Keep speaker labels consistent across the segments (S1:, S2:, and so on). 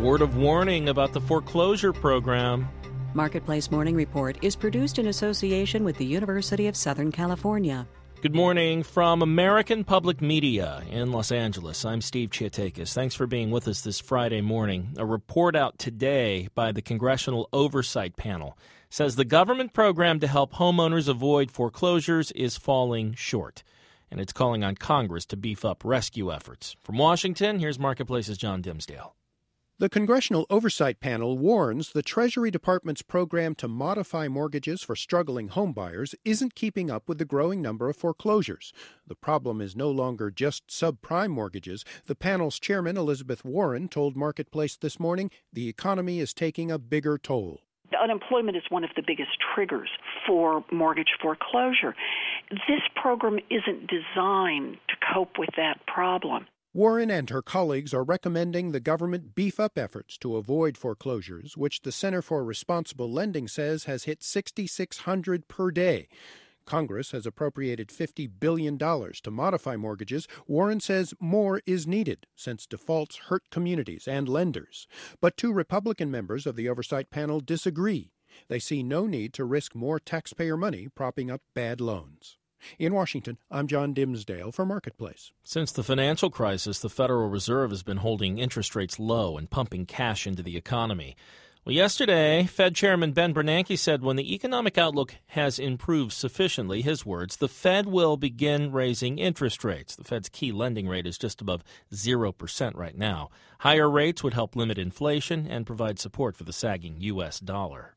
S1: word of warning about the foreclosure program.
S2: Marketplace Morning Report is produced in association with the University of Southern California.
S1: Good morning from American Public Media in Los Angeles. I'm Steve Chiatakis. Thanks for being with us this Friday morning. A report out today by the Congressional Oversight Panel says the government program to help homeowners avoid foreclosures is falling short, and it's calling on Congress to beef up rescue efforts. From Washington, here's Marketplace's John Dimsdale.
S3: The Congressional Oversight Panel warns the Treasury Department's program to modify mortgages for struggling homebuyers isn't keeping up with the growing number of foreclosures. The problem is no longer just subprime mortgages. The panel's chairman, Elizabeth Warren, told Marketplace this morning the economy is taking a bigger toll.
S4: Unemployment is one of the biggest triggers for mortgage foreclosure. This program isn't designed to cope with that problem.
S3: Warren and her colleagues are recommending the government beef up efforts to avoid foreclosures, which the Center for Responsible Lending says has hit 6,600 per day. Congress has appropriated $50 billion to modify mortgages. Warren says more is needed since defaults hurt communities and lenders. But two Republican members of the Oversight Panel disagree. They see no need to risk more taxpayer money propping up bad loans. In Washington, I'm John Dimsdale for Marketplace.
S1: Since the financial crisis, the Federal Reserve has been holding interest rates low and pumping cash into the economy. Well, yesterday, Fed Chairman Ben Bernanke said when the economic outlook has improved sufficiently, his words, the Fed will begin raising interest rates. The Fed's key lending rate is just above 0% right now. Higher rates would help limit inflation and provide support for the sagging U.S. dollar.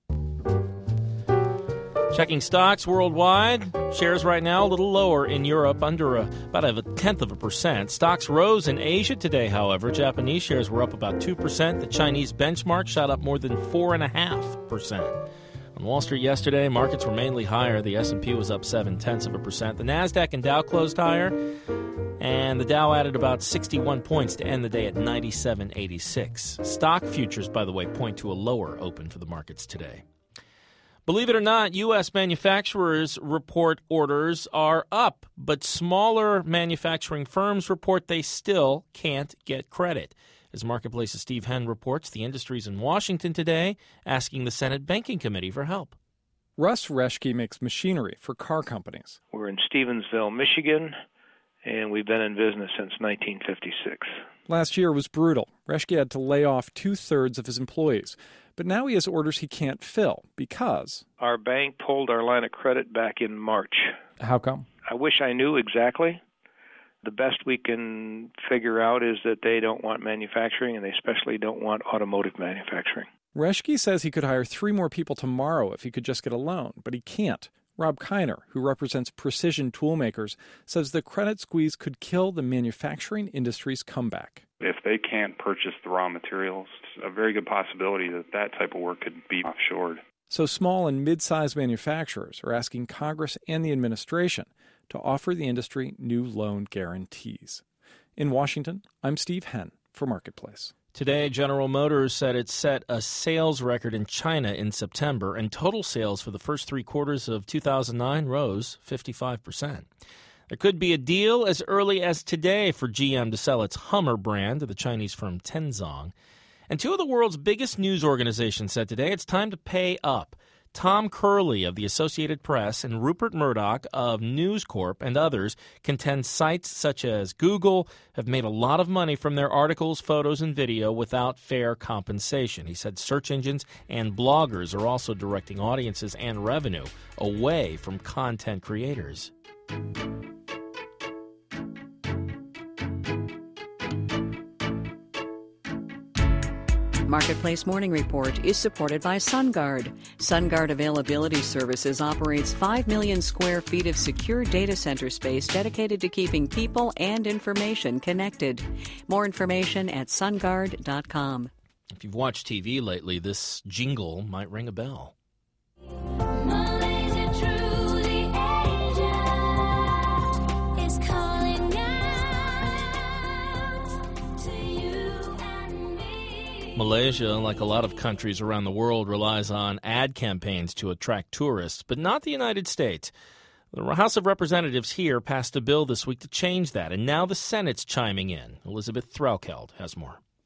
S1: Checking stocks worldwide, shares right now a little lower in Europe, under about a 0.1%. Stocks rose in Asia today, however. Japanese shares were up about 2%. The Chinese benchmark shot up more than 4.5%. On Wall Street yesterday, markets were mainly higher. The S&P was up 0.7%. The Nasdaq and Dow closed higher, and the Dow added about 61 points to end the day at 97.86. Stock futures, by the way, point to a lower open for the markets today. Believe it or not, U.S. manufacturers report orders are up, but smaller manufacturing firms report they still can't get credit. As Marketplace's Steve Henn reports, the industry's in Washington today asking the Senate Banking Committee for help.
S5: Russ Reschke makes machinery for car companies.
S6: We're in Stevensville, Michigan, and we've been in business since 1956.
S5: Last year was brutal. Reschke had to lay off 2/3 of his employees. But now he has orders he can't fill because
S6: our bank pulled our line of credit back in March.
S5: How come?
S6: I wish I knew exactly. The best we can figure out is that they don't want manufacturing, and they especially don't want automotive manufacturing.
S5: Reschke says he could hire 3 more people tomorrow if he could just get a loan, but he can't. Rob Kiner, who represents Precision Toolmakers, says the credit squeeze could kill the manufacturing industry's comeback.
S7: If they can't purchase the raw materials, it's a very good possibility that that type of work could be offshored.
S5: So small and mid-sized manufacturers are asking Congress and the administration to offer the industry new loan guarantees. In Washington, I'm Steve Henn for Marketplace.
S1: Today, General Motors said it set a sales record in China in September, and total sales for the first 3 quarters of 2009 rose 55%. There could be a deal as early as today for GM to sell its Hummer brand to the Chinese firm Tenzong. And 2 of the world's biggest news organizations said today it's time to pay up. Tom Curley of the Associated Press and Rupert Murdoch of News Corp and others contend sites such as Google have made a lot of money from their articles, photos, and video without fair compensation. He said search engines and bloggers are also directing audiences and revenue away from content creators.
S2: Marketplace Morning Report is supported by SunGuard. SunGuard Availability Services operates 5 million square feet of secure data center space dedicated to keeping people and information connected. More information at sunguard.com.
S1: If you've watched TV lately, this jingle might ring a bell. Malaysia, like a lot of countries around the world, relies on ad campaigns to attract tourists, but not the United States. The House of Representatives here passed a bill this week to change that, and now the Senate's chiming in. Elizabeth Threlkeld has more.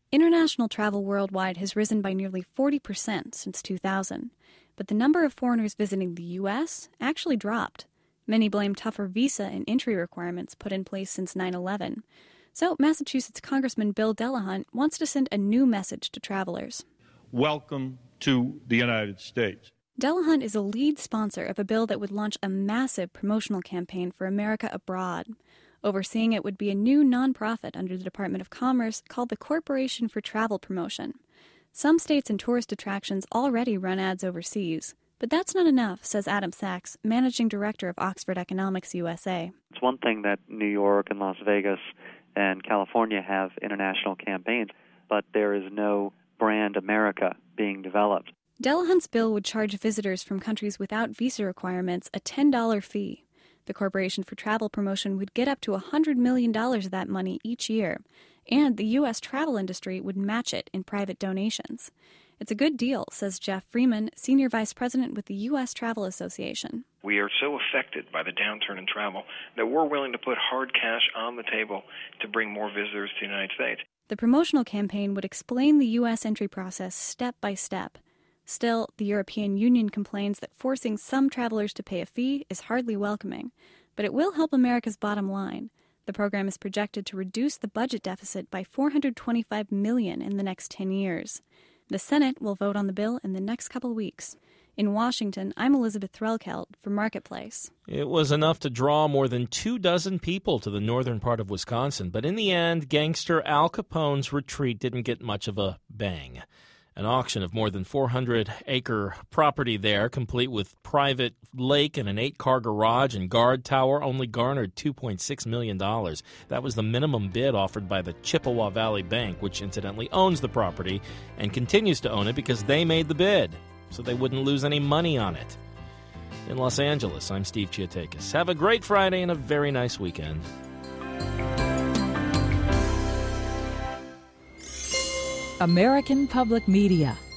S8: International travel worldwide has risen by nearly 40% since 2000, but the number of foreigners visiting the U.S. actually dropped. Many blame tougher visa and entry requirements put in place since 9/11. So Massachusetts Congressman Bill Delahunt wants to send a new message to travelers.
S9: Welcome to the United States.
S8: Delahunt is a lead sponsor of a bill that would launch a massive promotional campaign for America abroad. Overseeing it would be a new nonprofit under the Department of Commerce called the Corporation for Travel Promotion. Some states and tourist attractions already run ads overseas, but that's not enough, says Adam Sachs, managing director of Oxford Economics USA.
S10: It's one thing that New York and Las Vegas and California have international campaigns, but there is no brand America being developed.
S8: Delahunt's bill would charge visitors from countries without visa requirements a $10 fee. The Corporation for Travel Promotion would get up to $100 million of that money each year, and the U.S. travel industry would match it in private donations. It's a good deal, says Jeff Freeman, Senior Vice President with the U.S. Travel Association.
S11: We are so affected by the downturn in travel that we're willing to put hard cash on the table to bring more visitors to the United States.
S8: The promotional campaign would explain the U.S. entry process step by step. Still, the European Union complains that forcing some travelers to pay a fee is hardly welcoming, but it will help America's bottom line. The program is projected to reduce the budget deficit by $425 million in the next 10 years. The Senate will vote on the bill in the next couple weeks. In Washington, I'm Elizabeth Threlkeld for Marketplace.
S1: It was enough to draw more than 24 people to the northern part of Wisconsin, but in the end, gangster Al Capone's retreat didn't get much of a bang. An auction of more than 400-acre property there, complete with private lake and an 8-car garage and guard tower, only garnered $2.6 million. That was the minimum bid offered by the Chippewa Valley Bank, which incidentally owns the property and continues to own it because they made the bid, so they wouldn't lose any money on it. In Los Angeles, I'm Steve Chiatakis. Have a great Friday and a very nice weekend.
S12: American Public Media